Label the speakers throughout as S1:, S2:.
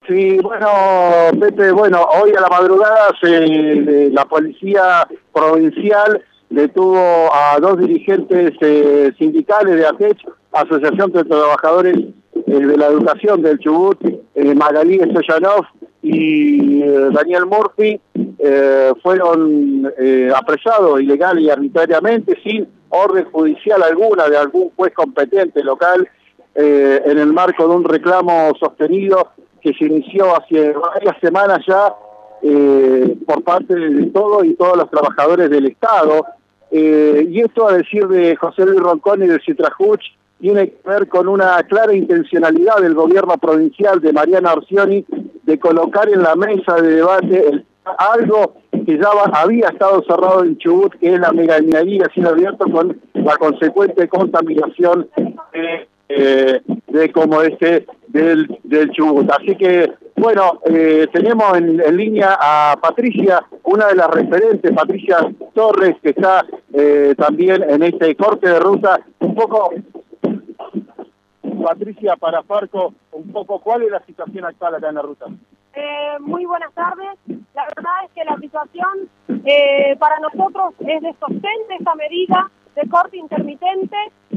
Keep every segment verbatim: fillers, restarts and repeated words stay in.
S1: Sí, bueno, Pepe, bueno, hoy a la madrugada se, la policía provincial detuvo a dos dirigentes eh, sindicales de ATECH, Asociación de Trabajadores eh, de la Educación del Chubut, eh, Magalí Stoyanov y eh, Daniel Murphy, eh, fueron eh, apresados ilegal y arbitrariamente, sin orden judicial alguna de algún juez competente local, eh, en el marco de un reclamo sostenido que se inició hace varias semanas ya eh, por parte de todos y todos los trabajadores del Estado. Eh, y esto, a decir de José Luis Ronconi de Citrajuch, tiene que ver con una clara intencionalidad del gobierno provincial de Mariana Orsioni de colocar en la mesa de debate el, algo que ya va, había estado cerrado en Chubut, que es la megaminería a cielo abierto, con la consecuente contaminación de, eh, de como este del, del Chubut. Así que, bueno, eh, tenemos en, en línea a Patricia, una de las referentes, Patricia Torres, que está eh, también en este corte de ruta. Un poco, Patricia, para Farco, un poco, ¿cuál es la situación actual acá en la ruta?
S2: Eh, muy buenas tardes. La verdad es que la situación eh, para nosotros es de sostén de esta medida de corte intermitente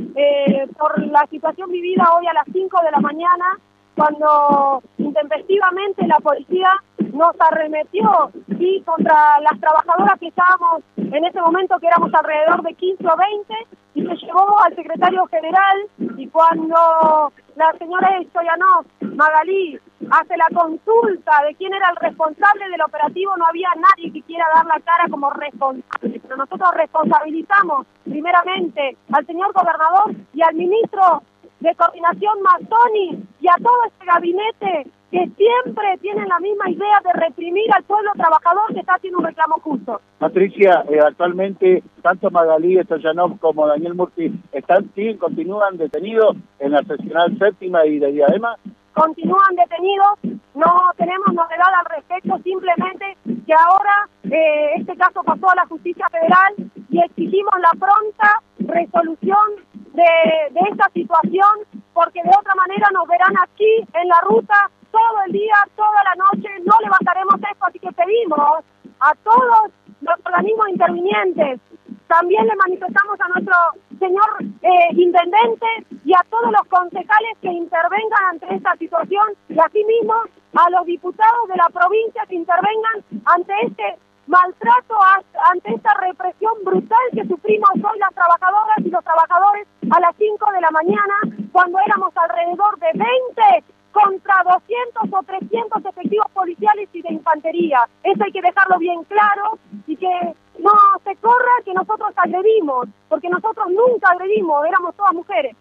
S2: eh, por la situación vivida hoy a las cinco de la mañana, cuando intempestivamente la policía nos arremetió sí, contra las trabajadoras que estábamos en ese momento, que éramos alrededor de quince o veinte, y se llevó al secretario general. Y cuando la señora Stoyanov, Magalí, hace la consulta de quién era el responsable del operativo, no había nadie que quiera dar la cara como responsable, pero nosotros responsabilizamos primeramente al señor gobernador y al ministro de Coordinación Mazzoni y a todo este gabinete que siempre tienen la misma idea de reprimir al pueblo trabajador que está haciendo un reclamo justo.
S1: Patricia, eh, actualmente tanto Magalí Stoyanov como Daniel Murphy están, siguen, continúan detenidos en la seccional séptima y de Diadema.
S2: Continúan detenidos, no tenemos novedad al respecto, simplemente que ahora eh, este caso pasó a la justicia federal y exigimos la pronta resolución de, de esta situación, porque de otra manera nos verán aquí en la ruta todo el día, toda la noche, no levantaremos esto, así que pedimos a todos los organismos intervinientes, también le manifestamos a nuestro señor eh, intendente y a todos los concejales que intervengan ante esta situación, y asimismo a los diputados de la provincia que intervengan ante este maltrato, ante esta represión brutal que sufrimos hoy las trabajadoras y los trabajadores a las cinco de la mañana, cuando éramos alrededor de veinte contra doscientos o trescientos efectivos policiales y de infantería. Eso hay que dejarlo bien claro, y que no se corra que nosotros agredimos, porque nosotros nunca agredimos, éramos todas mujeres.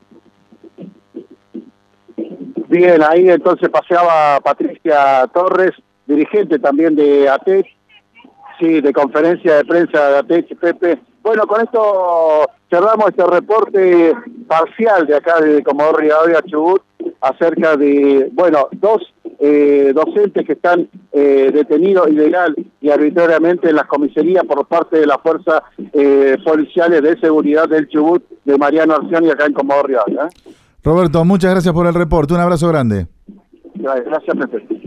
S1: Bien, ahí entonces paseaba Patricia Torres, dirigente también de ATECH, sí, de conferencia de prensa de ATECH, Pepe. Bueno, con esto cerramos este reporte parcial de acá de Comodoro Rivadavia, Chubut, acerca de, bueno, dos eh, docentes que están eh, detenidos ilegal y arbitrariamente en las comisarías por parte de las fuerzas eh, policiales de seguridad del Chubut, de Mariano Orsioni, acá en Comodoro Rivadavia. ¿eh?
S3: Roberto, muchas gracias por el reporte, un abrazo grande.
S1: Gracias, Pepe.